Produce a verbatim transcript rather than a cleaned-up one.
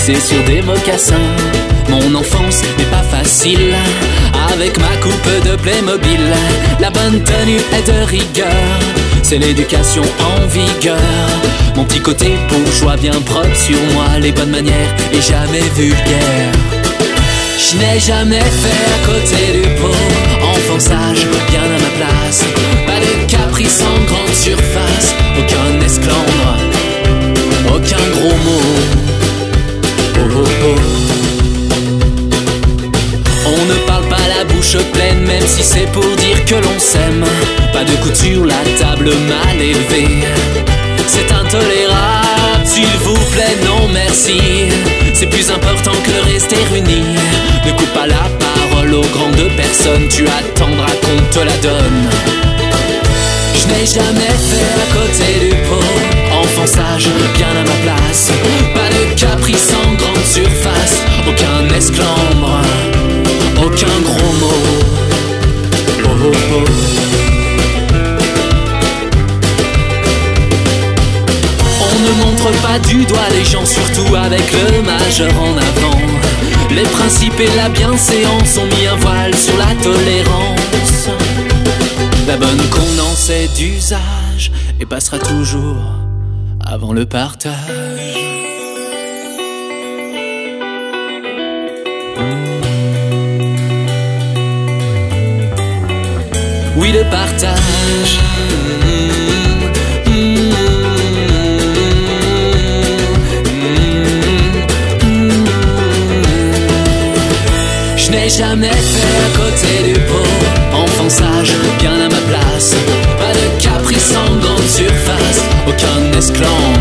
glisser sur des mocassins. Mon enfance n'est pas facile, avec ma coupe de Playmobil. La bonne tenue est de rigueur, c'est l'éducation en vigueur. Mon petit côté bourgeois bien propre sur moi, les bonnes manières et jamais vulgaire. Je n'ai jamais fait à côté du pot, enfant sage, bien à ma place. Pas de caprice en grande surface, aucun esclandre, aucun gros mot. Oh oh oh. On ne parle pas la bouche pleine, même si c'est pour dire que l'on s'aime. Pas de coude sur la table mal élevée, c'est intolérable, s'il vous plaît, non merci. C'est plus important que rester unis. Ne coupe pas la parole aux grandes personnes, tu attendras qu'on te la donne. Je n'ai jamais fait à côté du pot, enfant sage, bien à ma place. Pas de caprice en grande surface, aucun esclandre, aucun gros mot. Oh oh oh. On ne montre pas du doigt les gens, surtout avec le majeur en avant. Les principes et la bienséance ont mis un voile sur la tolérance. La bonne contenance est d'usage et passera toujours avant le partage. Oui, le partage. Je n'ai jamais fait à côté du pot, enfant sage, bien à ma place. Pas de caprice en grande surface, aucun esclandre,